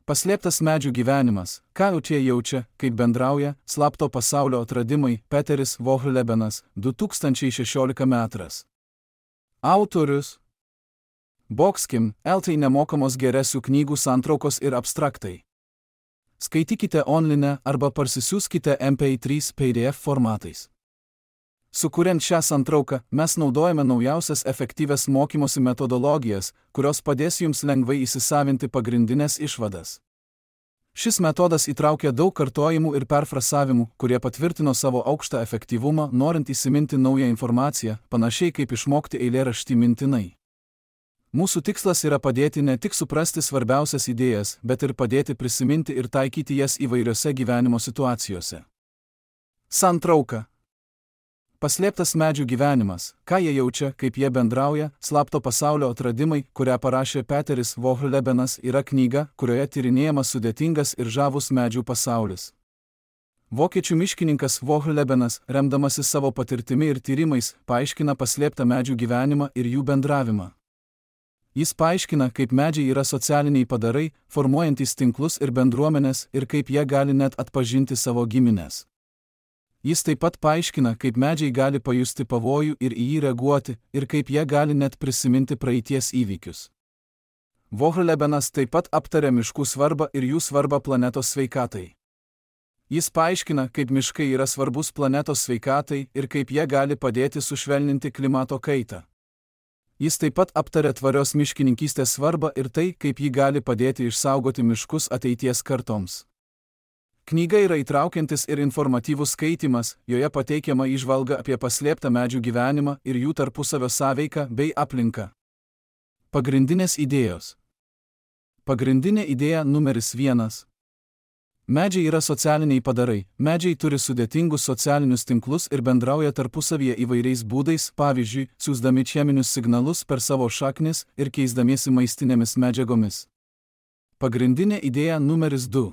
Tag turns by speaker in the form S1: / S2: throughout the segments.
S1: Paslėptas medžių gyvenimas, ką čia jaučia, kaip bendrauja, slapto pasaulio atradimai, Peteris Vohlebenas, 2016 metras. Autorius Boxkim, LT nemokamos geresių knygų santraukos ir abstraktai. Skaitykite online arba parsisiųskite MP3 PDF formatais. Sukuriant šią santrauką, mes naudojame naujausias efektyvias mokymosi metodologijas, kurios padės jums lengvai įsisavinti pagrindinės išvadas. Šis metodas įtraukia daug kartojimų ir perfrasavimų, kurie patvirtino savo aukštą efektyvumą, norint įsiminti naują informaciją, panašiai kaip išmokti eilėraštį mintinai. Mūsų tikslas yra padėti ne tik suprasti svarbiausias idėjas, bet ir padėti prisiminti ir taikyti jas įvairiose gyvenimo situacijose. Santrauka. Paslėptas medžių gyvenimas, ką jie jaučia, kaip jie bendrauja, slapto pasaulio atradimai, kurią parašė Peteris Vohlebenas, yra knyga, kurioje tyrinėjamas sudėtingas ir žavus medžių pasaulis. Vokiečių miškininkas Vohlebenas, remdamasis savo patirtimi ir tyrimais, paaiškina paslėptą medžių gyvenimą ir jų bendravimą. Jis paaiškina, kaip medžiai yra socialiniai padarai, formuojantys tinklus ir bendruomenės, ir kaip jie gali net atpažinti savo giminės. Jis taip pat paaiškina, kaip medžiai gali pajusti pavojų ir į jį reaguoti, ir kaip jie gali net prisiminti praeities įvykius. Vohlebenas taip pat aptaria miškų svarbą ir jų svarbą planetos sveikatai. Jis paaiškina, kaip miškai yra svarbus planetos sveikatai ir kaip jie gali padėti sušvelninti klimato kaitą. Jis taip pat aptaria tvarios miškininkystės svarbą ir tai, kaip ji gali padėti išsaugoti miškus ateities kartoms. Knyga yra įtraukiantis ir informatyvus skaitymas, joje pateikiama įžvalga apie paslėptą medžių gyvenimą ir jų tarpusavio sąveiką bei aplinką. Pagrindinės idėjos. Pagrindinė idėja numeris 1. Medžiai yra socialiniai padarai. Medžiai turi sudėtingus socialinius tinklus ir bendrauja tarpusavyje įvairiais būdais, pavyzdžiui, siųsdami cheminius signalus per savo šaknis ir keisdamiesi maistinėmis medžiagomis. Pagrindinė idėja numeris 2.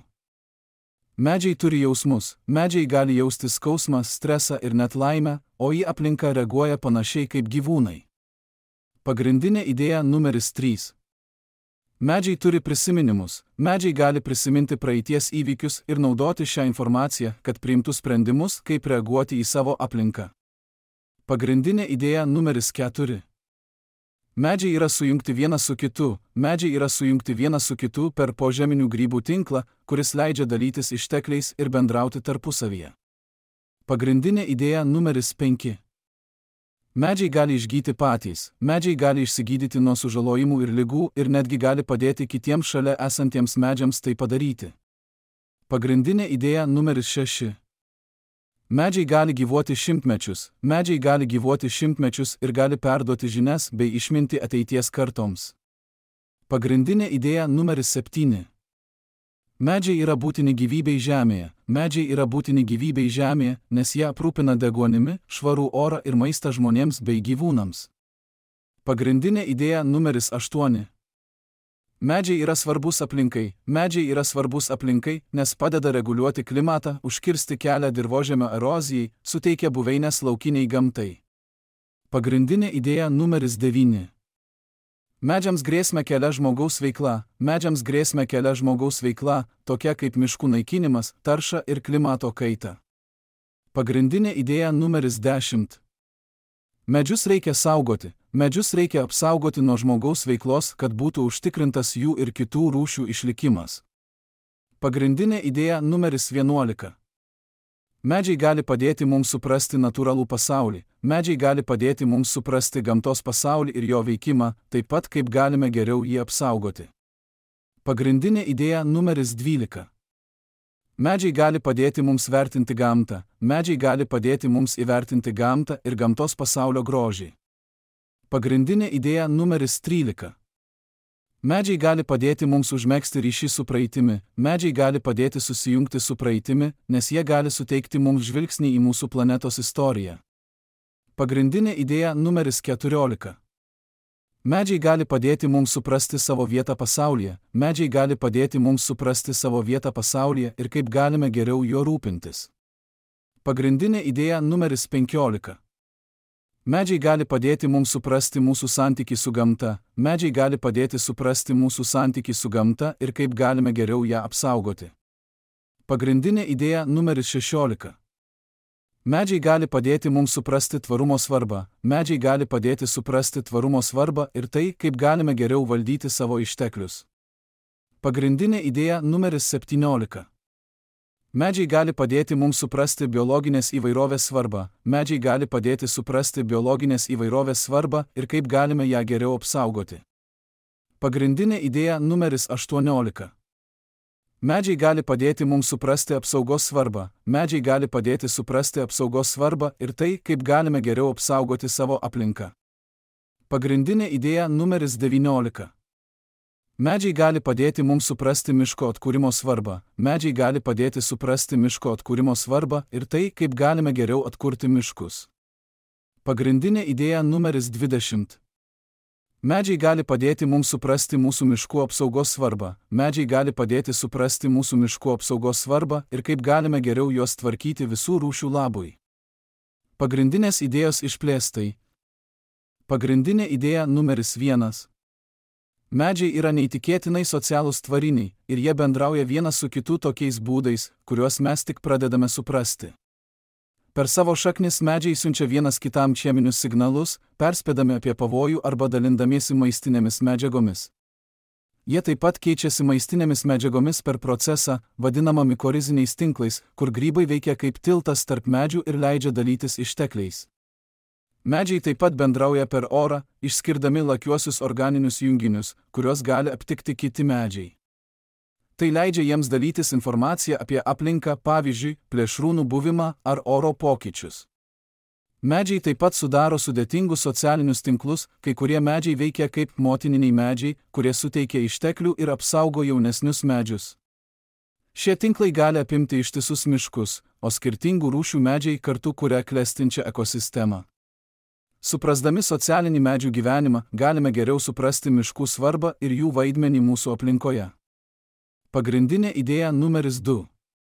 S1: Medžiai turi jausmus. Medžiai gali jausti skausmą, stresą ir net laimę, o į aplinką reaguoja panašiai kaip gyvūnai. Pagrindinė idėja numeris 3. Medžiai turi prisiminimus. Medžiai gali prisiminti praeities įvykius ir naudoti šią informaciją, kad priimtų sprendimus, kaip reaguoti į savo aplinką. Pagrindinė idėja numeris 4. Medžiai yra sujungti vienas su kitu. Medžiai yra sujungti vienas su kitu per požeminių grybų tinklą, kuris leidžia dalytis ištekliais ir bendrauti tarpusavyje. Pagrindinė idėja numeris 5. Medžiai gali išgyti patys. Medžiai gali išsigydyti nuo sužalojimų ir ligų ir netgi gali padėti kitiems šalia esantiems medžiams tai padaryti. Pagrindinė idėja numeris 6. Medžiai gali gyvuoti šimtmečius. Medžiai gali gyvuoti šimtmečius ir gali perduoti žinias bei išminti ateities kartoms. Pagrindinė idėja numeris 7. Medžiai yra būtini gyvybei žemėje. Medžiai yra būtini gyvybei žemėje, nes jie aprūpina deguonimi, švarų orą ir maistą žmonėms bei gyvūnams. Pagrindinė idėja numeris 8. Medžiai yra svarbus aplinkai. Medžiai yra svarbus aplinkai, nes padeda reguliuoti klimatą, užkirsti kelią dirvožemio erozijai, suteikia buveines laukiniai gamtai. Pagrindinė idėja numeris 9. Medžiams grėsmę kelia žmogaus veikla. Medžiams grėsmę kelia žmogaus veikla, tokia kaip miškų naikinimas, tarša ir klimato kaita. Pagrindinė idėja numeris 10. Medžius reikia saugoti. Medžius reikia apsaugoti nuo žmogaus veiklos, kad būtų užtikrintas jų ir kitų rūšių išlikimas. Pagrindinė idėja numeris 11. Medžiai gali padėti mums suprasti natūralų pasaulį. Medžiai gali padėti mums suprasti gamtos pasaulį ir jo veikimą, taip pat kaip galime geriau jį apsaugoti. Pagrindinė idėja numeris 12. Medžiai gali padėti mums vertinti gamtą. Medžiai gali padėti mums įvertinti gamtą ir gamtos pasaulio grožį. Pagrindinė idėja numeris 13. Medžiai gali padėti mums užmegzti ryšį su praeitimi. Medžiai gali padėti susijungti su praeitimi, nes jie gali suteikti mums žvilgsnį į mūsų planetos istoriją. Pagrindinė idėja numeris 14. Medžiai gali padėti mums suprasti savo vietą pasaulyje. Medžiai gali padėti mums suprasti savo vietą pasaulyje ir kaip galime geriau juo rūpintis. Pagrindinė idėja numeris 15. Medžiai gali padėti mums suprasti mūsų santykį su gamta, medžiai gali padėti suprasti mūsų santykį su gamta ir kaip galime geriau ją apsaugoti. Pagrindinė idėja numeris 16. Medžiai gali padėti mums suprasti tvarumo svarbą, medžiai gali padėti suprasti tvarumo svarbą ir tai, kaip galime geriau valdyti savo išteklius. Pagrindinė idėja numeris 17. Medžiai gali padėti mums suprasti biologinės įvairovės svarbą, medžiai gali padėti suprasti biologinės įvairovės svarbą ir kaip galime ją geriau apsaugoti. Pagrindinė idėja numeris 18. Medžiai gali padėti mums suprasti apsaugos svarbą, medžiai gali padėti suprasti apsaugos svarbą ir tai, kaip galime geriau apsaugoti savo aplinką. Pagrindinė idėja numeris 19. Medžiai gali padėti mums suprasti miško atkūrimo svarbą, medžiai gali padėti suprasti miško atkūrimo svarbą ir tai, kaip galime geriau atkurti miškus. Pagrindinė idėja numeris 20. Medžiai gali padėti mums suprasti mūsų miškų apsaugos svarbą, medžiai gali padėti suprasti mūsų miškų apsaugos svarbą ir kaip galime geriau juos tvarkyti visų rūšių labui. Pagrindinės idėjos išplėstai. Pagrindinė idėja numeris 1. Medžiai yra neįtikėtinai socialūs tvariniai ir jie bendrauja vienas su kitu tokiais būdais, kuriuos mes tik pradedame suprasti. Per savo šaknis medžiai siunčia vienas kitam cheminius signalus, perspėdami apie pavojų arba dalindamiesi maistinėmis medžiagomis. Jie taip pat keičiasi maistinėmis medžiagomis per procesą, vadinamą mikoriziniais tinklais, kur grybai veikia kaip tiltas tarp medžių ir leidžia dalytis ištekliais. Medžiai taip pat bendrauja per orą, išskirdami lakiuosius organinius junginius, kuriuos gali aptikti kiti medžiai. Tai leidžia jiems dalytis informaciją apie aplinką, pavyzdžiui, plėšrūnų buvimą ar oro pokyčius. Medžiai taip pat sudaro sudėtingus socialinius tinklus, kai kurie medžiai veikia kaip motininiai medžiai, kurie suteikia išteklių ir apsaugo jaunesnius medžius. Šie tinklai gali apimti ištisus miškus, o skirtingų rūšių medžiai kartu kuria klestinčią ekosistemą. Suprasdami socialinį medžių gyvenimą, galime geriau suprasti miškų svarbą ir jų vaidmenį mūsų aplinkoje. Pagrindinė idėja numeris 2.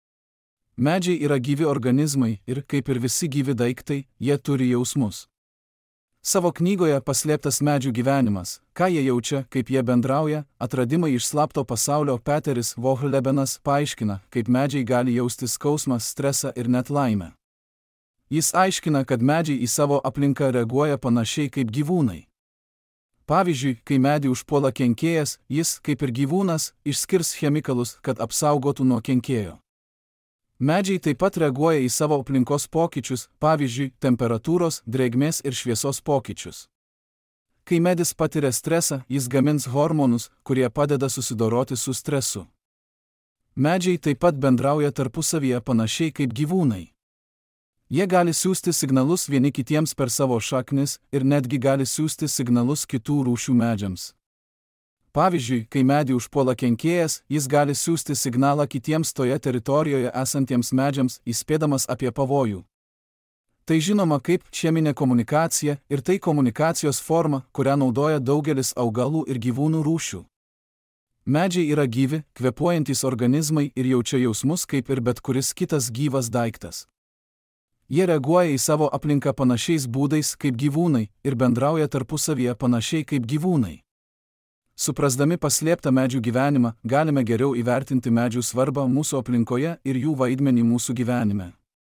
S1: Medžiai yra gyvi organizmai ir, kaip ir visi gyvi daiktai, jie turi jausmus. Savo knygoje Paslėptas medžių gyvenimas, ką jie jaučia, kaip jie bendrauja, atradimai iš slapto pasaulio Peteris Vohlebenas paaiškina, kaip medžiai gali jausti skausmą, stresą ir net laimę. Jis aiškina, kad medžiai į savo aplinką reaguoja panašiai kaip gyvūnai. Pavyzdžiui, kai medį užpuola kenkėjas, jis, kaip ir gyvūnas, išskirs chemikalus, kad apsaugotų nuo kenkėjo. Medžiai taip pat reaguoja į savo aplinkos pokyčius, pavyzdžiui, temperatūros, drėgmės ir šviesos pokyčius. Kai medis patiria stresą, jis gamins hormonus, kurie padeda susidoroti su stresu. Medžiai taip pat bendrauja tarpusavyje panašiai kaip gyvūnai. Jie gali siųsti signalus vieni kitiems per savo šaknis ir netgi gali siųsti signalus kitų rūšių medžiams. Pavyzdžiui, kai medį užpuola kenkėjas, jis gali siųsti signalą kitiems toje teritorijoje esantiems medžiams, įspėdamas apie pavojų. Tai žinoma kaip cheminė komunikacija ir tai komunikacijos forma, kurią naudoja daugelis augalų ir gyvūnų rūšių. Medžiai yra gyvi, kvėpuojantys organizmai ir jaučia jausmus kaip ir bet kuris kitas gyvas daiktas. Jie reaguoja į savo aplinką panašiais būdais kaip gyvūnai ir bendrauja tarpusavyje panašiai kaip gyvūnai. Suprasdami paslėptą medžių gyvenimą, galime geriau įvertinti medžių svarbą mūsų aplinkoje ir jų vaidmenį mūsų gyvenime.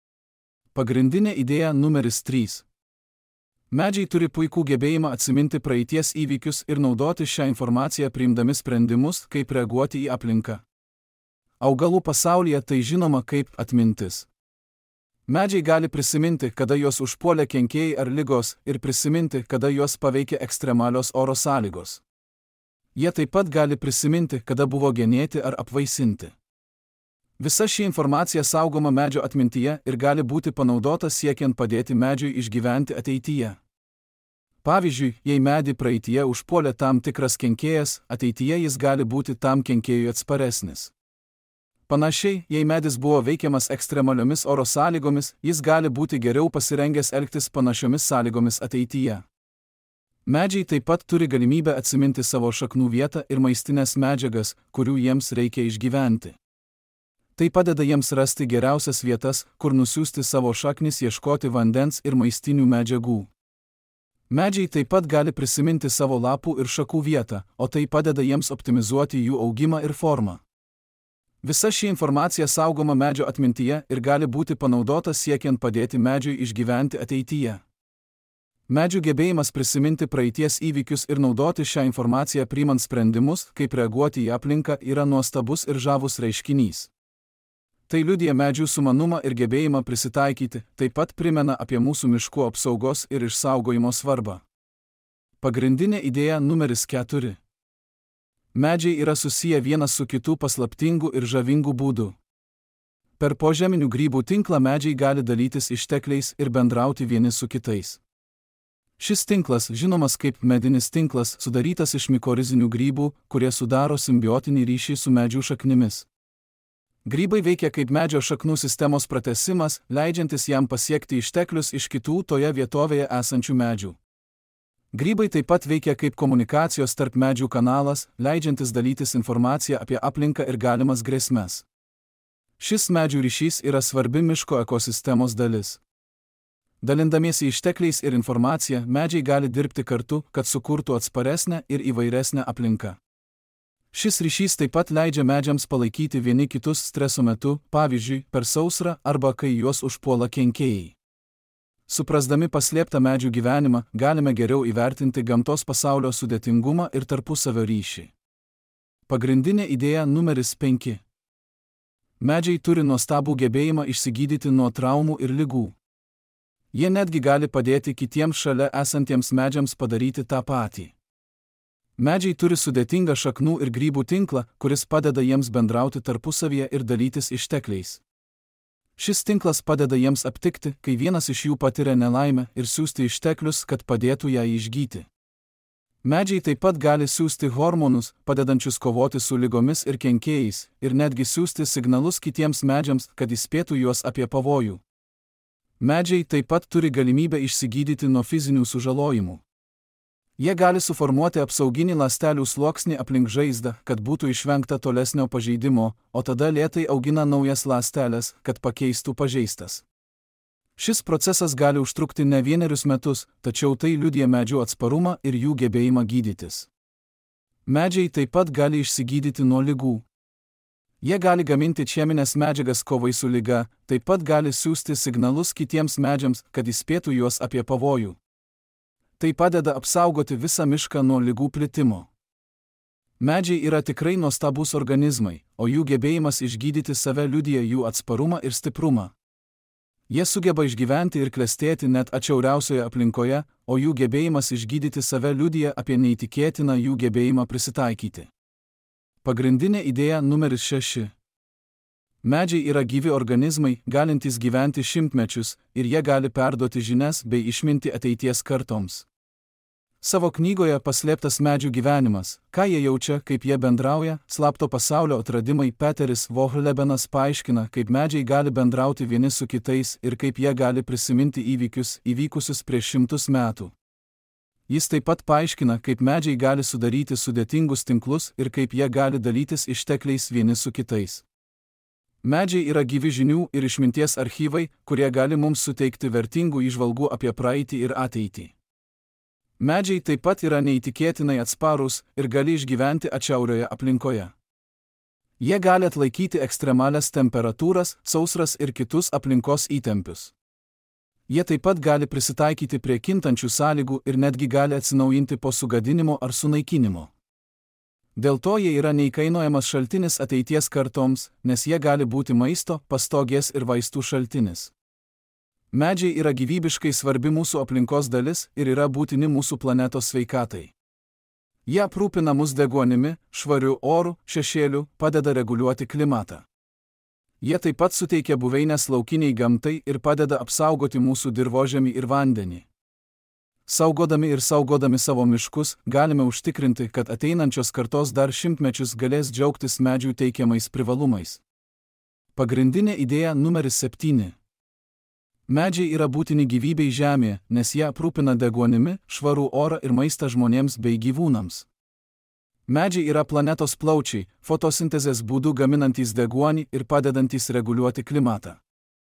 S1: Pagrindinė idėja numeris 3. Medžiai turi puikų gebėjimą atsiminti praeities įvykius ir naudoti šią informaciją priimdami sprendimus, kaip reaguoti į aplinką. Augalų pasaulyje tai žinoma kaip atmintis. Medžiai gali prisiminti, kada juos užpuolė kenkėjai ar ligos, ir prisiminti, kada juos paveikė ekstremalios oro sąlygos. Jie taip pat gali prisiminti, kada buvo genėti ar apvaisinti. Visa ši informacija saugoma medžio atmintyje ir gali būti panaudota siekiant padėti medžiui išgyventi ateityje. Pavyzdžiui, jei medį praeityje užpuolė tam tikras kenkėjas, ateityje jis gali būti tam kenkėjui atsparesnis. Panašiai, jei medis buvo veikiamas ekstremaliomis oro sąlygomis, jis gali būti geriau pasirengęs elgtis panašiomis sąlygomis ateityje. Medžiai taip pat turi galimybę atsiminti savo šaknų vietą ir maistinės medžiagas, kurių jiems reikia išgyventi. Tai padeda jiems rasti geriausias vietas, kur nusiųsti savo šaknis ieškoti vandens ir maistinių medžiagų. Medžiai taip pat gali prisiminti savo lapų ir šakų vietą, o tai padeda jiems optimizuoti jų augimą ir formą. Visa ši informacija saugoma medžio atmintyje ir gali būti panaudota siekiant padėti medžiui išgyventi ateityje. Medžių gebėjimas prisiminti praeities įvykius ir naudoti šią informaciją priimant sprendimus, kaip reaguoti į aplinką, yra nuostabus ir žavus reiškinys. Tai liudija medžių sumanumą ir gebėjimą prisitaikyti, taip pat primena apie mūsų miškų apsaugos ir išsaugojimo svarbą. Pagrindinė idėja numeris 4. Medžiai yra susiję vienas su kitu paslaptingu ir žavingu būdu. Per požeminių grybų tinklą medžiai gali dalytis ištekliais ir bendrauti vieni su kitais. Šis tinklas, žinomas kaip medinis tinklas, sudarytas iš mikorizinių grybų, kurie sudaro simbiotinį ryšį su medžių šaknimis. Grybai veikia kaip medžio šaknų sistemos pratęsimas, leidžiantis jam pasiekti išteklius iš kitų toje vietovėje esančių medžių. Grybai taip pat veikia kaip komunikacijos tarp medžių kanalas, leidžiantis dalytis informaciją apie aplinką ir galimas grėsmes. Šis medžių ryšys yra svarbi miško ekosistemos dalis. Dalindamiesi ištekliais ir informacija, medžiai gali dirbti kartu, kad sukurtų atsparesnę ir įvairesnę aplinką. Šis ryšys taip pat leidžia medžiams palaikyti vieni kitus streso metu, pavyzdžiui, per sausrą arba kai juos užpuola kenkėjai. Suprasdami paslėptą medžių gyvenimą, galime geriau įvertinti gamtos pasaulio sudėtingumą ir tarpusavio ryšį. Pagrindinė idėja numeris 5. Medžiai turi nuostabų gebėjimą išsigydyti nuo traumų ir ligų. Jie netgi gali padėti kitiems šalia esantiems medžiams padaryti tą patį. Medžiai turi sudėtingą šaknų ir grybų tinklą, kuris padeda jiems bendrauti tarpusavyje ir dalytis ištekliais. Šis tinklas padeda jiems aptikti, kai vienas iš jų patiria nelaimę, ir siųsti išteklius, kad padėtų ją išgyti. Medžiai taip pat gali siųsti hormonus, padedančius kovoti su ligomis ir kenkėjais, ir netgi siųsti signalus kitiems medžiams, kad įspėtų juos apie pavojų. Medžiai taip pat turi galimybę išsigydyti nuo fizinių sužalojimų. Jie gali suformuoti apsauginį ląstelių sluoksnį aplink žaizdą, kad būtų išvengta tolesnio pažeidimo, o tada lėtai augina naujas ląsteles, kad pakeistų pažeistas. Šis procesas gali užtrukti ne vienerius metus, tačiau tai liudija medžių atsparumą ir jų gebėjimą gydytis. Medžiai taip pat gali išsigydyti nuo ligų. Jie gali gaminti cheminės medžiagas kovai su liga, taip pat gali siųsti signalus kitiems medžiams, kad įspėtų juos apie pavojų. Tai padeda apsaugoti visą mišką nuo ligų plitimo. Medžiai yra tikrai nuostabūs organizmai, o jų gebėjimas išgydyti save liudija jų atsparumą ir stiprumą. Jie sugeba išgyventi ir klestėti net atšiauriausioje aplinkoje, o jų gebėjimas išgydyti save liudija apie neįtikėtiną jų gebėjimą prisitaikyti. Pagrindinė idėja numeris 6. Medžiai yra gyvi organizmai, galintys gyventi šimtmečius, ir jie gali perduoti žinias bei išmintį ateities kartoms. Savo knygoje Paslėptas medžių gyvenimas, ką jie jaučia, kaip jie bendrauja, slapto pasaulio atradimai, Peteris Vohlebenas paaiškina, kaip medžiai gali bendrauti vieni su kitais ir kaip jie gali prisiminti įvykius, įvykusius prieš 100 metų. Jis taip pat paaiškina, kaip medžiai gali sudaryti sudėtingus tinklus ir kaip jie gali dalytis ištekliais vieni su kitais. Medžiai yra gyvi žinių ir išminties archyvai, kurie gali mums suteikti vertingų įžvalgų apie praeitį ir ateitį. Medžiai taip pat yra neįtikėtinai atsparūs ir gali išgyventi atšiaurioje aplinkoje. Jie gali atlaikyti ekstremalias temperatūras, sausras ir kitus aplinkos įtempius. Jie taip pat gali prisitaikyti prie kintančių sąlygų ir netgi gali atsinaujinti po sugadinimo ar sunaikinimo. Dėl to jie yra neįkainojamas šaltinis ateities kartoms, nes jie gali būti maisto, pastogės ir vaistų šaltinis. Medžiai yra gyvybiškai svarbi mūsų aplinkos dalis ir yra būtini mūsų planetos sveikatai. Jie aprūpina mus deguonimi, švariu oru, šešėliu, padeda reguliuoti klimatą. Jie taip pat suteikia buveines laukiniai gamtai ir padeda apsaugoti mūsų dirvožemį ir vandenį. Saugodami ir saugodami savo miškus, galime užtikrinti, kad ateinančios kartos dar šimtmečius galės džiaugtis medžių teikiamais privalumais. Pagrindinė idėja numeris 7. Medžiai yra būtini gyvybei žemėje, nes jie aprūpina deguonimi, švarų orą ir maistą žmonėms bei gyvūnams. Medžiai yra planetos plaučiai, fotosintezės būdu gaminantys deguonį ir padedantys reguliuoti klimatą.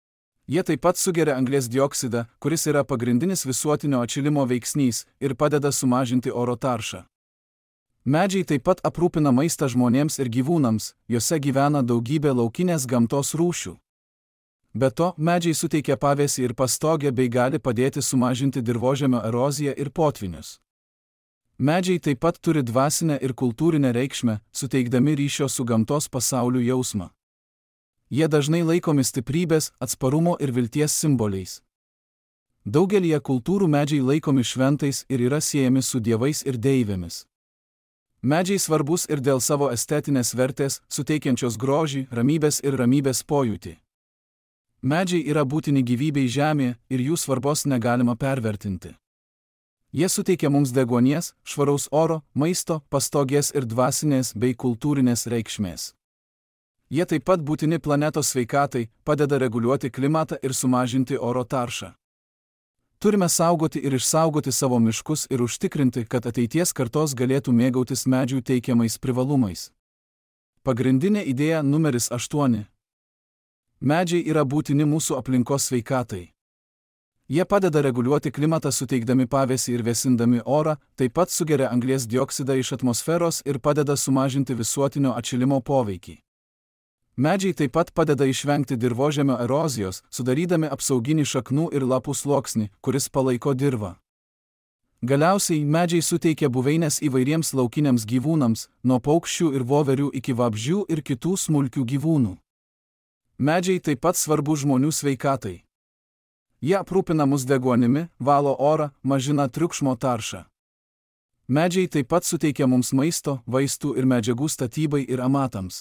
S1: Jie taip pat sugeria anglies dioksidą, kuris yra pagrindinis visuotinio atšilimo veiksnys ir padeda sumažinti oro taršą. Medžiai taip pat aprūpina maistą žmonėms ir gyvūnams, juose gyvena daugybė laukinės gamtos rūšių. Be to, medžiai suteikia pavėsį ir pastogę bei gali padėti sumažinti dirvožemio eroziją ir potvynius. Medžiai taip pat turi dvasinę ir kultūrinę reikšmę, suteikdami ryšio su gamtos pasauliu jausmą. Jie dažnai laikomi stiprybės, atsparumo ir vilties simboliais. Daugelyje kultūrų medžiai laikomi šventais ir yra siejami su dievais ir deivėmis. Medžiai svarbus ir dėl savo estetinės vertės, suteikiančios grožį, ramybės ir ramybės pojūtį. Medžiai yra būtini gyvybei žemėje ir jų svarbos negalima pervertinti. Jie suteikia mums deguonies, švaraus oro, maisto, pastogės ir dvasinės bei kultūrinės reikšmės. Jie taip pat būtini planetos sveikatai, padeda reguliuoti klimatą ir sumažinti oro taršą. Turime saugoti ir išsaugoti savo miškus ir užtikrinti, kad ateities kartos galėtų mėgautis medžių teikiamais privalumais. Pagrindinė idėja numeris 8. Medžiai yra būtini mūsų aplinkos sveikatai. Jie padeda reguliuoti klimatą suteikdami pavėsį ir vėsindami orą, taip pat sugeria anglies dioksidą iš atmosferos ir padeda sumažinti visuotinio atšilimo poveikį. Medžiai taip pat padeda išvengti dirvožemio erozijos, sudarydami apsauginį šaknų ir lapų sluoksnį, kuris palaiko dirvą. Galiausiai medžiai suteikia buveines įvairiems laukiniams gyvūnams, nuo paukščių ir voverių iki vabzdžių ir kitų smulkių gyvūnų. Medžiai taip pat svarbu žmonių sveikatai. Jie aprūpina mus deguonimi, valo orą, mažina triukšmo taršą. Medžiai taip pat suteikia mums maisto, vaistų ir medžiagų statybai ir amatams.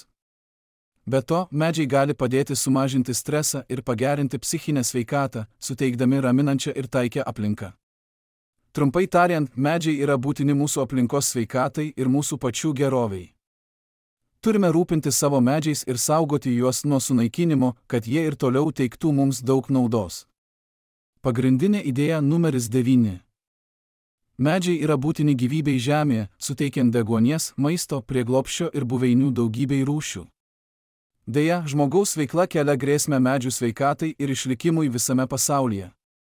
S1: Be to, medžiai gali padėti sumažinti stresą ir pagerinti psichinę sveikatą, suteikdami raminančią ir taikią aplinką. Trumpai tariant, medžiai yra būtini mūsų aplinkos sveikatai ir mūsų pačių geroviai. Turime rūpintis savo medžiais ir saugoti juos nuo sunaikinimo, kad jie ir toliau teiktų mums daug naudos. Pagrindinė idėja numeris 9. Medžiai yra būtini gyvybei žemėje, suteikiant deguonies, maisto, prieglobsčio ir buveinių daugybei rūšių. Deja, žmogaus veikla kelia grėsmę medžių sveikatai ir išlikimui visame pasaulyje.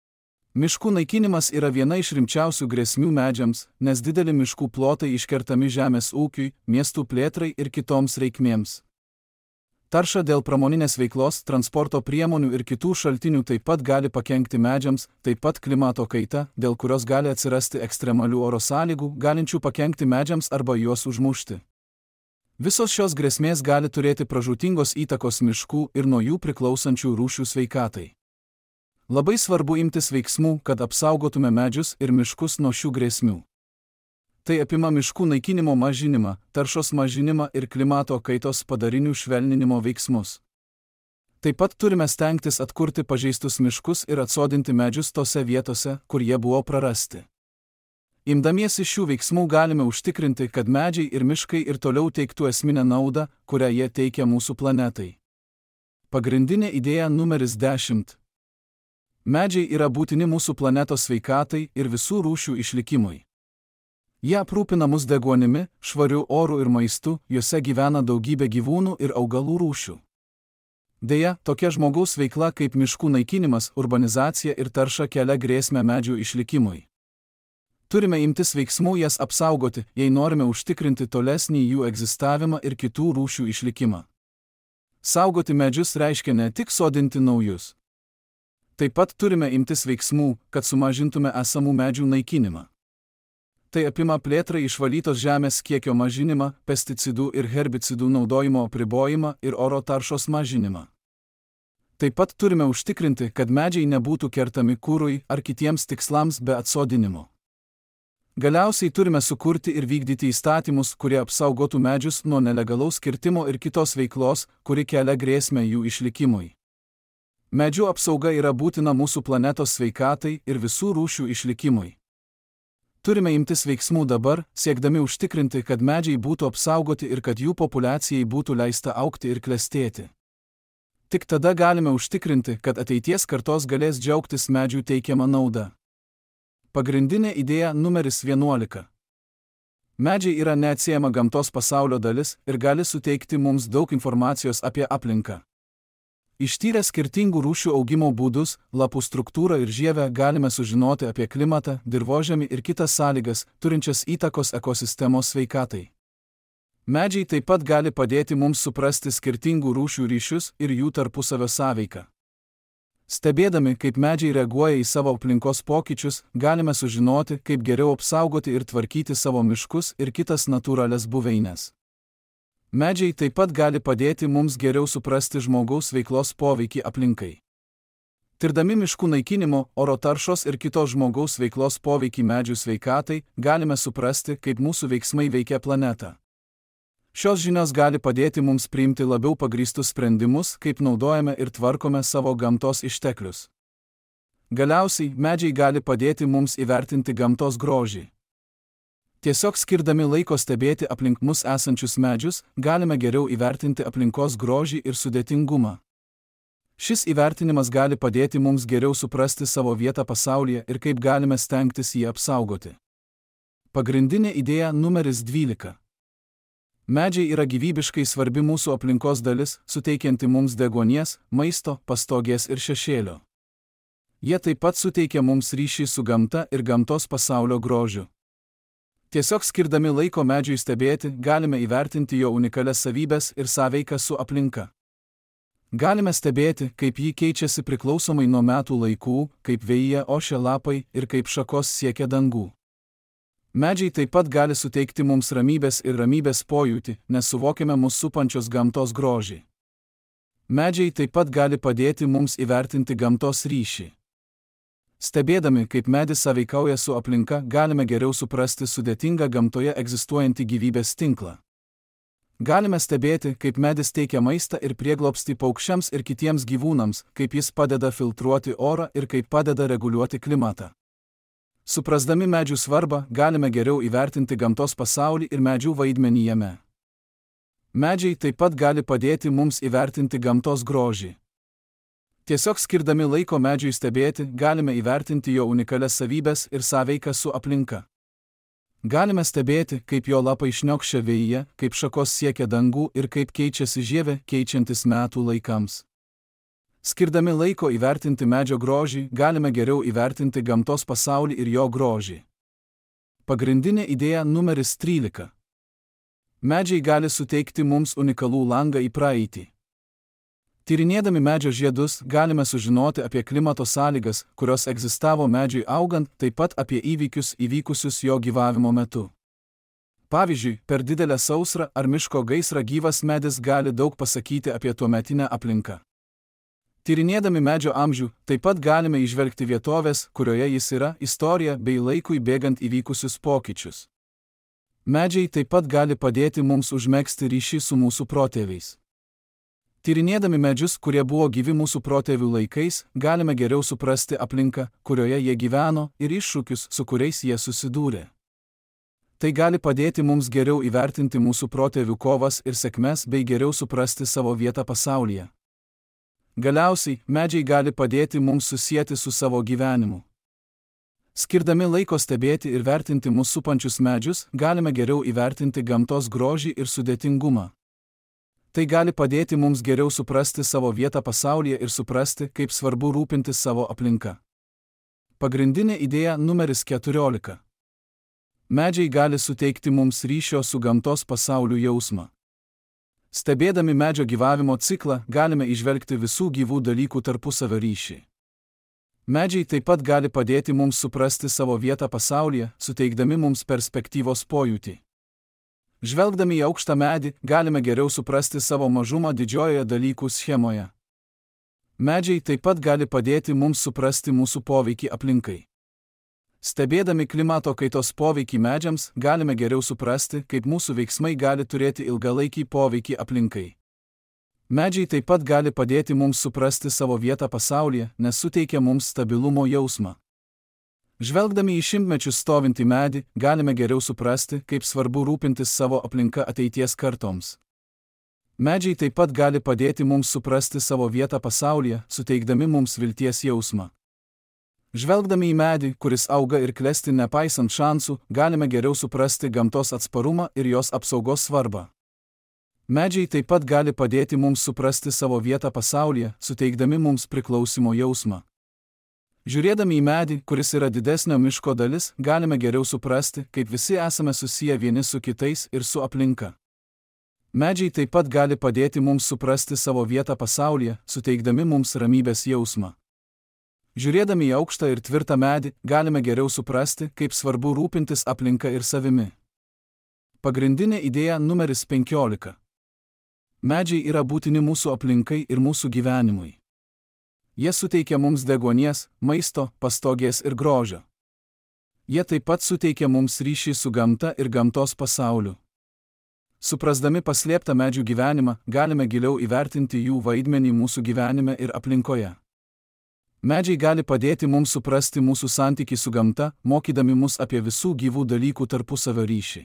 S1: Miškų naikinimas yra viena iš rimčiausių grėsmių medžiams, nes dideli miškų plotai iškertami žemės ūkiui, miestų plėtrai ir kitoms reikmėms. Tarša dėl pramoninės veiklos, transporto priemonių ir kitų šaltinių taip pat gali pakenkti medžiams, taip pat klimato kaita, dėl kurios gali atsirasti ekstremalių oro sąlygų, galinčių pakenkti medžiams arba juos užmušti. Visos šios grėsmės gali turėti pražūtingos įtakos miškų ir nuo jų priklausančių rūšių sveikatai. Labai svarbu imtis veiksmų, kad apsaugotume medžius ir miškus nuo šių grėsmių. Tai apima miškų naikinimo mažinimą, taršos mažinimą ir klimato kaitos padarinių švelninimo veiksmus. Taip pat turime stengtis atkurti pažeistus miškus ir atsodinti medžius tose vietose, kur jie buvo prarasti. Imdamiesi šių veiksmų galime užtikrinti, kad medžiai ir miškai ir toliau teiktų esminę naudą, kurią jie teikia mūsų planetai. Pagrindinė idėja numeris 10. Medžiai yra būtini mūsų planetos sveikatai ir visų rūšių išlikimui. Jie aprūpina mus deguonimi, švariu oru ir maistu, juose gyvena daugybė gyvūnų ir augalų rūšių. Deja, tokia žmogaus veikla kaip miškų naikinimas, urbanizacija ir tarša kelia grėsmę medžių išlikimui. Turime imtis veiksmų jas apsaugoti, jei norime užtikrinti tolesnį jų egzistavimą ir kitų rūšių išlikimą. Saugoti medžius reiškia ne tik sodinti naujus. Taip pat turime imtis veiksmų, kad sumažintume esamų medžių naikinimą. Tai apima plėtrai išvalytos žemės kiekio mažinimą, pesticidų ir herbicidų naudojimo apribojimą ir oro taršos mažinimą. Taip pat turime užtikrinti, kad medžiai nebūtų kertami kurui ar kitiems tikslams be atsodinimo. Galiausiai turime sukurti ir vykdyti įstatymus, kurie apsaugotų medžius nuo nelegalaus kirtimo ir kitos veiklos, kuri kelia grėsmę jų išlikimui. Medžių apsauga yra būtina mūsų planetos sveikatai ir visų rūšių išlikimui. Turime imtis veiksmų dabar, siekdami užtikrinti, kad medžiai būtų apsaugoti ir kad jų populiacijai būtų leista augti ir klestėti. Tik tada galime užtikrinti, kad ateities kartos galės džiaugtis medžių teikiamą naudą. Pagrindinė idėja numeris 11. Medžiai yra neatsiejama gamtos pasaulio dalis ir gali suteikti mums daug informacijos apie aplinką. Ištyrę skirtingų rūšių augimo būdus, lapų struktūrą ir žievę galime sužinoti apie klimatą, dirvožemį ir kitas sąlygas, turinčias įtakos ekosistemos sveikatai. Medžiai taip pat gali padėti mums suprasti skirtingų rūšių ryšius ir jų tarpusavio sąveiką. Stebėdami, kaip medžiai reaguoja į savo aplinkos pokyčius, galime sužinoti, kaip geriau apsaugoti ir tvarkyti savo miškus ir kitas natūralias buveines. Medžiai taip pat gali padėti mums geriau suprasti žmogaus veiklos poveikį aplinkai. Tirdami miškų naikinimo, oro taršos ir kitos žmogaus veiklos poveikį medžių sveikatai, galime suprasti, kaip mūsų veiksmai veikia planetą. Šios žinios gali padėti mums priimti labiau pagrįstus sprendimus, kaip naudojame ir tvarkome savo gamtos išteklius. Galiausiai, medžiai gali padėti mums įvertinti gamtos grožį. Tiesiog skirdami laiko stebėti aplink mus esančius medžius, galime geriau įvertinti aplinkos grožį ir sudėtingumą. Šis įvertinimas gali padėti mums geriau suprasti savo vietą pasaulyje ir kaip galime stengtis jį apsaugoti. Pagrindinė idėja numeris 12. Medžiai yra gyvybiškai svarbi mūsų aplinkos dalis, suteikianti mums deguonies, maisto, pastogės ir šešėlio. Jie taip pat suteikia mums ryšį su gamta ir gamtos pasaulio grožiu. Tiesiog skirdami laiko medžiui stebėti, galime įvertinti jo unikalias savybes ir sąveiką su aplinka. Galime stebėti, kaip jį keičiasi priklausomai nuo metų laikų, kaip vėjyje ošia lapai ir kaip šakos siekia dangų. Medžiai taip pat gali suteikti mums ramybės ir ramybės pojūtį, nes suvokiame mus supančios gamtos grožį. Medžiai taip pat gali padėti mums įvertinti gamtos ryšį. Stebėdami, kaip medis sąveikauja su aplinka, galime geriau suprasti sudėtingą gamtoje egzistuojantį gyvybės tinklą. Galime stebėti, kaip medis teikia maistą ir prieglobstį paukščiams ir kitiems gyvūnams, kaip jis padeda filtruoti orą ir kaip padeda reguliuoti klimatą. Suprasdami medžių svarbą, galime geriau įvertinti gamtos pasaulį ir medžių vaidmenį jame. Medžiai taip pat gali padėti mums įvertinti gamtos grožį. Tiesiog skirdami laiko medžiui stebėti, galime įvertinti jo unikalias savybes ir sąveiką su aplinka. Galime stebėti, kaip jo lapai šniokščia vėjyje, kaip šakos siekia dangų ir kaip keičiasi žievė, keičiantis metų laikams. Skirdami laiko įvertinti medžio grožį, galime geriau įvertinti gamtos pasaulį ir jo grožį. Pagrindinė idėja numeris 13. Medžiai gali suteikti mums unikalų langą į praeitį. Tyrinėdami medžio žiedus, galime sužinoti apie klimato sąlygas, kurios egzistavo medžiui augant, taip pat apie įvykius įvykusius jo gyvavimo metu. Pavyzdžiui, per didelę sausrą ar miško gaisrą gyvas medis gali daug pasakyti apie tuometinę aplinką. Tyrinėdami medžio amžių, taip pat galime įžvelgti vietovės, kurioje jis yra, istoriją bei laikui bėgant įvykusius pokyčius. Medžiai taip pat gali padėti mums užmegzti ryšį su mūsų protėviais. Tyrinėdami medžius, kurie buvo gyvi mūsų protėvių laikais, galime geriau suprasti aplinką, kurioje jie gyveno, ir iššūkius, su kuriais jie susidūrė. Tai gali padėti mums geriau įvertinti mūsų protėvių kovas ir sėkmes bei geriau suprasti savo vietą pasaulyje. Galiausiai, medžiai gali padėti mums susieti su savo gyvenimu. Skirdami laiko stebėti ir vertinti mus supančius medžius, galime geriau įvertinti gamtos grožį ir sudėtingumą. Tai gali padėti mums geriau suprasti savo vietą pasaulyje ir suprasti, kaip svarbu rūpintis savo aplinka. Pagrindinė idėja numeris 14. Medžiai gali suteikti mums ryšio su gamtos pasauliu jausmą. Stebėdami medžio gyvavimo ciklą, galime įžvelgti visų gyvų dalykų tarpusavio ryšį. Medžiai taip pat gali padėti mums suprasti savo vietą pasaulyje, suteikdami mums perspektyvos pojūtį. Žvelgdami į aukštą medį, galime geriau suprasti savo mažumą didžiojoje dalykų schemoje. Medžiai taip pat gali padėti mums suprasti mūsų poveikį aplinkai. Stebėdami klimato kaitos poveikį medžiams, galime geriau suprasti, kaip mūsų veiksmai gali turėti ilgalaikį poveikį aplinkai. Medžiai taip pat gali padėti mums suprasti savo vietą pasaulyje, nes suteikia mums stabilumo jausmą. Žvelgdami į šimtmečius stovintį medį, galime geriau suprasti, kaip svarbu rūpintis savo aplinka ateities kartoms. Medžiai taip pat gali padėti mums suprasti savo vietą pasaulyje, suteikdami mums vilties jausmą. Žvelgdami į medį, kuris auga ir klesti nepaisant šansų, galime geriau suprasti gamtos atsparumą ir jos apsaugos svarbą. Medžiai taip pat gali padėti mums suprasti savo vietą pasaulyje, suteikdami mums priklausimo jausmą. Žiūrėdami į medį, kuris yra didesnio miško dalis, galime geriau suprasti, kaip visi esame susiję vieni su kitais ir su aplinka. Medžiai taip pat gali padėti mums suprasti savo vietą pasaulyje, suteikdami mums ramybės jausmą. Žiūrėdami į aukštą ir tvirtą medį, galime geriau suprasti, kaip svarbu rūpintis aplinka ir savimi. Pagrindinė idėja numeris 15. Medžiai yra būtini mūsų aplinkai ir mūsų gyvenimui. Jie suteikia mums deguonies, maisto, pastogės ir grožio. Jie taip pat suteikia mums ryšį su gamta ir gamtos pasauliu. Suprasdami paslėptą medžių gyvenimą, galime giliau įvertinti jų vaidmenį mūsų gyvenime ir aplinkoje. Medžiai gali padėti mums suprasti mūsų santykį su gamta, mokydami mus apie visų gyvų dalykų tarpusavio ryšį.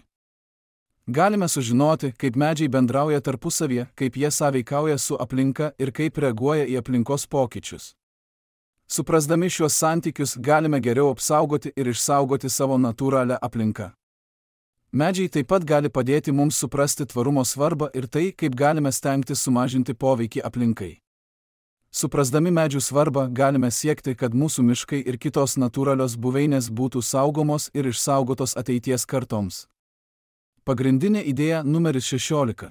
S1: Galime sužinoti, kaip medžiai bendrauja tarpusavyje, kaip jie sąveikauja su aplinka ir kaip reaguoja į aplinkos pokyčius. Suprasdami šiuos santykius, galime geriau apsaugoti ir išsaugoti savo natūralią aplinką. Medžiai taip pat gali padėti mums suprasti tvarumo svarbą ir tai, kaip galime stengtis sumažinti poveikį aplinkai. Suprasdami medžių svarbą, galime siekti, kad mūsų miškai ir kitos natūralios buveinės būtų saugomos ir išsaugotos ateities kartoms. Pagrindinė idėja numeris 16.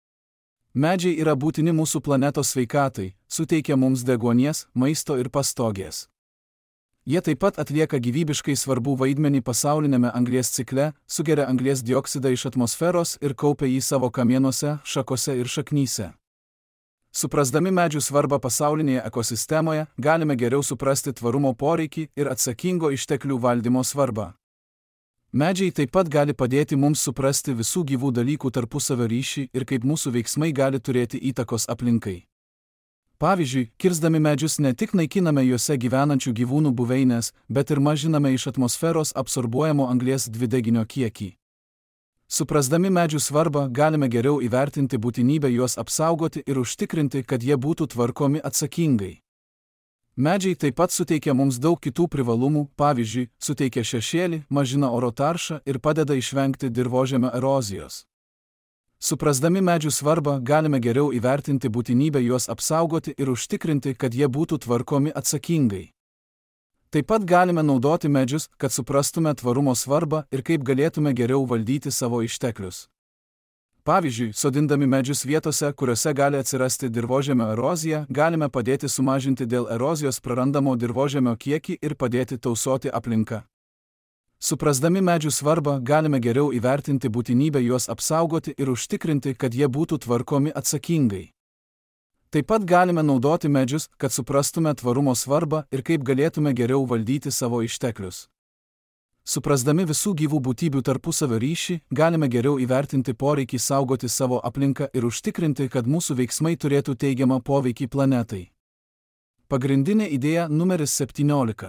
S1: Medžiai yra būtini mūsų planetos sveikatai, suteikia mums deguonies, maisto ir pastogės. Jie taip pat atlieka gyvybiškai svarbų vaidmenį pasaulinėme anglies cikle, sugeria anglies dioksidą iš atmosferos ir kaupia jį savo kamienuose, šakose ir šaknyse. Suprasdami medžių svarbą pasaulinėje ekosistemoje, galime geriau suprasti tvarumo poreikį ir atsakingo išteklių valdymo svarbą. Medžiai taip pat gali padėti mums suprasti visų gyvų dalykų tarpusavio ryšį ir kaip mūsų veiksmai gali turėti įtakos aplinkai. Pavyzdžiui, kirsdami medžius ne tik naikiname juose gyvenančių gyvūnų buveinės, bet ir mažiname iš atmosferos absorbuojamo anglies dvideginio kiekį. Suprasdami medžių svarbą, galime geriau įvertinti būtinybę juos apsaugoti ir užtikrinti, kad jie būtų tvarkomi atsakingai. Medžiai taip pat suteikia mums daug kitų privalumų, pavyzdžiui, suteikia šešėlį, mažina oro taršą ir padeda išvengti dirvožemio erozijos. Suprasdami medžių svarbą, galime geriau įvertinti būtinybę juos apsaugoti ir užtikrinti, kad jie būtų tvarkomi atsakingai. Taip pat galime naudoti medžius, kad suprastume tvarumo svarbą ir kaip galėtume geriau valdyti savo išteklius. Pavyzdžiui, sodindami medžius vietose, kuriuose gali atsirasti dirvožemio erozija, galime padėti sumažinti dėl erozijos prarandamo dirvožemio kiekį ir padėti tausoti aplinką. Suprasdami medžių svarbą, galime geriau įvertinti būtinybę juos apsaugoti ir užtikrinti, kad jie būtų tvarkomi atsakingai. Taip pat galime naudoti medžius, kad suprastume tvarumo svarbą ir kaip galėtume geriau valdyti savo išteklius. Suprasdami visų gyvų būtybių tarpusavio ryšį, galime geriau įvertinti poreikį saugoti savo aplinką ir užtikrinti, kad mūsų veiksmai turėtų teigiamą poveikį planetai. Pagrindinė idėja numeris 17.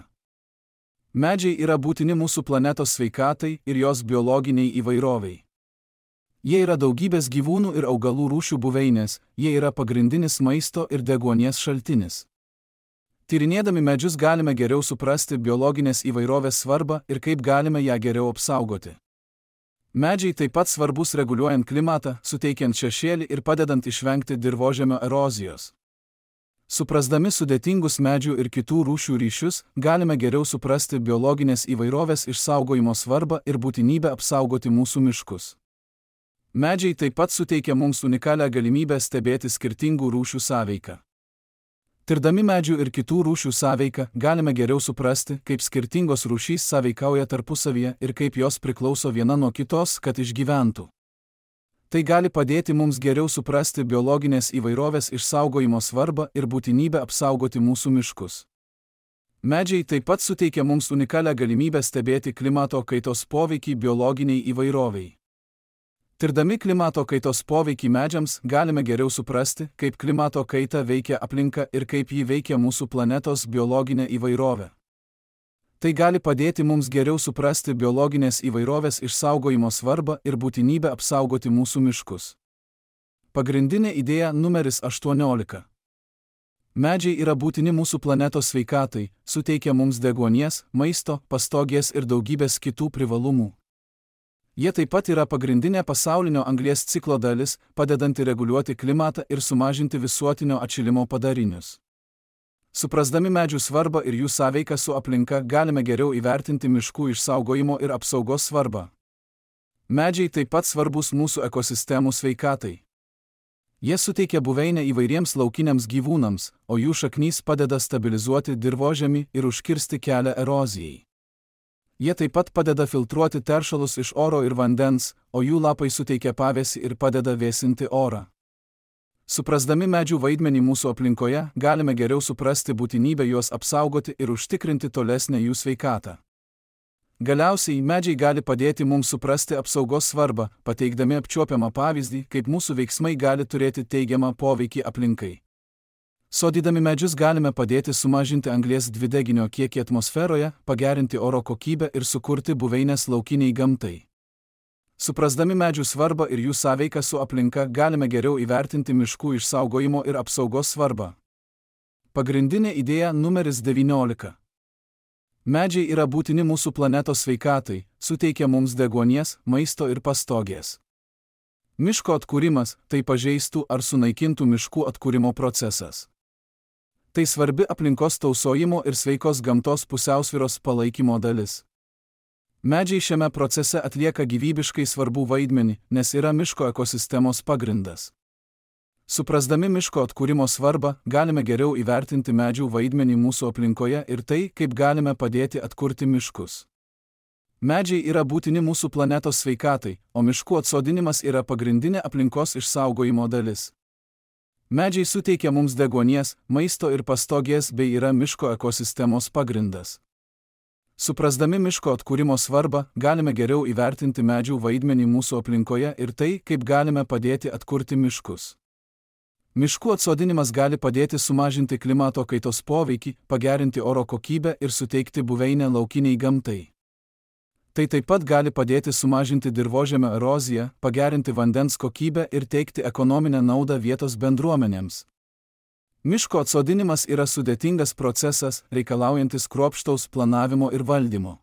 S1: Medžiai yra būtini mūsų planetos sveikatai ir jos biologiniai įvairoviai. Jie yra daugybės gyvūnų ir augalų rūšių buveinės, jie yra pagrindinis maisto ir deguonies šaltinis. Tyrinėdami medžius galime geriau suprasti biologinės įvairovės svarbą ir kaip galime ją geriau apsaugoti. Medžiai taip pat svarbus reguliuojant klimatą, suteikiant šešėlį ir padedant išvengti dirvožemio erozijos. Suprasdami sudėtingus medžių ir kitų rūšių ryšius, galime geriau suprasti biologinės įvairovės išsaugojimo svarbą ir būtinybę apsaugoti mūsų miškus. Medžiai taip pat suteikia mums unikalią galimybę stebėti skirtingų rūšių sąveiką. Tirdami medžių ir kitų rūšių sąveiką, galime geriau suprasti, kaip skirtingos rūšys sąveikauja tarpusavyje ir kaip jos priklauso viena nuo kitos, kad išgyventų. Tai gali padėti mums geriau suprasti biologinės įvairovės išsaugojimo svarbą ir būtinybę apsaugoti mūsų miškus. Medžiai taip pat suteikia mums unikalią galimybę stebėti klimato kaitos poveikį biologiniai įvairoviai. Tirdami klimato kaitos poveikį medžiams, galime geriau suprasti, kaip klimato kaita veikia aplinką ir kaip ji veikia mūsų planetos biologinę įvairovę. Tai gali padėti mums geriau suprasti biologinės įvairovės išsaugojimo svarbą ir būtinybę apsaugoti mūsų miškus. Pagrindinė idėja numeris 18. Medžiai yra būtini mūsų planetos sveikatai, suteikia mums deguonies, maisto, pastogės ir daugybės kitų privalumų. Jie taip pat yra pagrindinė pasaulinio anglies ciklo dalis, padedanti reguliuoti klimatą ir sumažinti visuotinio atšilimo padarinius. Suprasdami medžių svarbą ir jų sąveiką su aplinka, galime geriau įvertinti miškų išsaugojimo ir apsaugos svarbą. Medžiai taip pat svarbus mūsų ekosistemų sveikatai. Jie suteikia buveinę įvairiems laukiniams gyvūnams, o jų šaknys padeda stabilizuoti dirvožemį ir užkirsti kelią erozijai. Jie taip pat padeda filtruoti teršalus iš oro ir vandens, o jų lapai suteikia pavėsį ir padeda vėsinti orą. Suprasdami medžių vaidmenį mūsų aplinkoje, galime geriau suprasti būtinybę juos apsaugoti ir užtikrinti tolesnę jų sveikatą. Galiausiai, medžiai gali padėti mums suprasti apsaugos svarbą, pateikdami apčiuopiamą pavyzdį, kaip mūsų veiksmai gali turėti teigiamą poveikį aplinkai. Sodydami medžius galime padėti sumažinti anglies dvideginio kiekį atmosferoje, pagerinti oro kokybę ir sukurti buveines laukiniai gamtai. Suprasdami medžių svarbą ir jų sąveiką su aplinka, galime geriau įvertinti miškų išsaugojimo ir apsaugos svarbą. Pagrindinė idėja numeris 19. Medžiai yra būtini mūsų planetos sveikatai, suteikia mums deguonies, maisto ir pastogės. Miško atkūrimas – tai pažeistų ar sunaikintų miškų atkūrimo procesas. Tai svarbi aplinkos tausojimo ir sveikos gamtos pusiausvyros palaikymo dalis. Medžiai šiame procese atlieka gyvybiškai svarbų vaidmenį, nes yra miško ekosistemos pagrindas. Suprasdami miško atkūrimo svarbą, galime geriau įvertinti medžių vaidmenį mūsų aplinkoje ir tai, kaip galime padėti atkurti miškus. Medžiai yra būtini mūsų planetos sveikatai, o miškų atsodinimas yra pagrindinė aplinkos išsaugojimo dalis. Medžiai suteikia mums deguonies, maisto ir pastogės bei yra miško ekosistemos pagrindas. Suprasdami miško atkūrimo svarbą, galime geriau įvertinti medžių vaidmenį mūsų aplinkoje ir tai, kaip galime padėti atkurti miškus. Miškų atsodinimas gali padėti sumažinti klimato kaitos poveikį, pagerinti oro kokybę ir suteikti buveinę laukiniai gamtai. Tai taip pat gali padėti sumažinti dirvožemio eroziją, pagerinti vandens kokybę ir teikti ekonominę naudą vietos bendruomenėms. Miško atsodinimas yra sudėtingas procesas, reikalaujantis kruopštaus planavimo ir valdymo.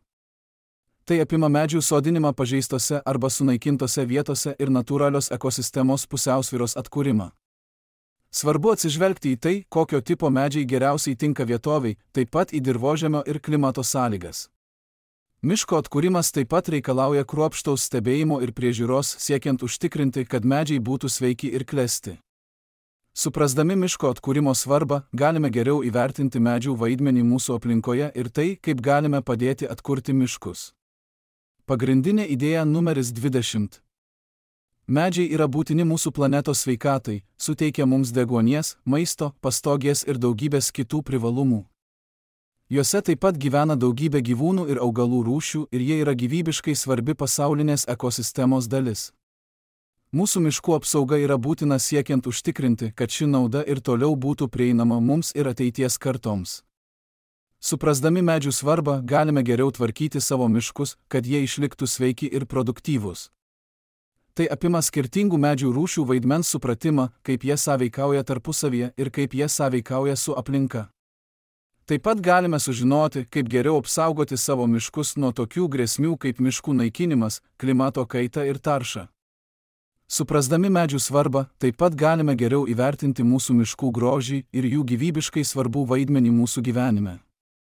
S1: Tai apima medžių sodinimą pažeistose arba sunaikintose vietose ir natūralios ekosistemos pusiausvyros atkūrimą. Svarbu atsižvelgti į tai, kokio tipo medžiai geriausiai tinka vietoviai, taip pat į dirvožemio ir klimato sąlygas. Miško atkūrimas taip pat reikalauja kruopštaus stebėjimo ir priežiūros, siekiant užtikrinti, kad medžiai būtų sveiki ir klesti. Suprasdami miško atkūrimo svarbą, galime geriau įvertinti medžių vaidmenį mūsų aplinkoje ir tai, kaip galime padėti atkurti miškus. Pagrindinė idėja numeris 20. Medžiai yra būtini mūsų planetos sveikatai, suteikia mums deguonies, maisto, pastogės ir daugybės kitų privalumų. Juose taip pat gyvena daugybė gyvūnų ir augalų rūšių ir jie yra gyvybiškai svarbi pasaulinės ekosistemos dalis. Mūsų miškų apsauga yra būtina siekiant užtikrinti, kad ši nauda ir toliau būtų prieinama mums ir ateities kartoms. Suprasdami medžių svarbą, galime geriau tvarkyti savo miškus, kad jie išliktų sveiki ir produktyvūs. Tai apima skirtingų medžių rūšių vaidmens supratimą, kaip jie sąveikauja tarpusavyje ir kaip jie sąveikauja su aplinka. Taip pat galime sužinoti, kaip geriau apsaugoti savo miškus nuo tokių grėsmių kaip miškų naikinimas, klimato kaita ir tarša. Suprasdami medžių svarbą, taip pat galime geriau įvertinti mūsų miškų grožį ir jų gyvybiškai svarbų vaidmenį mūsų gyvenime.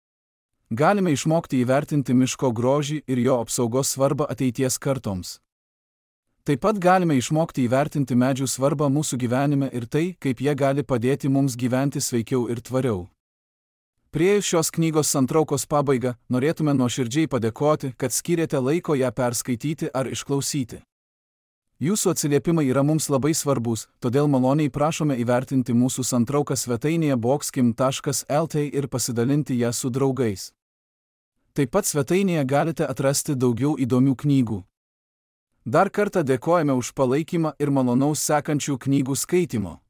S1: Galime išmokti įvertinti miško grožį ir jo apsaugos svarbą ateities kartoms. Taip pat galime išmokti įvertinti medžių svarbą mūsų gyvenime ir tai, kaip jie gali padėti mums gyventi sveikiau ir tvariau. Priėjus šios knygos santraukos pabaigą, norėtume nuoširdžiai padėkoti, kad skyrėte laiko ją perskaityti ar išklausyti. Jūsų atsiliepimai yra mums labai svarbus, todėl maloniai prašome įvertinti mūsų santrauką svetainėje boxkim.lt ir pasidalinti ją su draugais. Taip pat svetainėje galite atrasti daugiau įdomių knygų. Dar kartą dėkojame už palaikymą ir malonaus sekančių knygų skaitymo.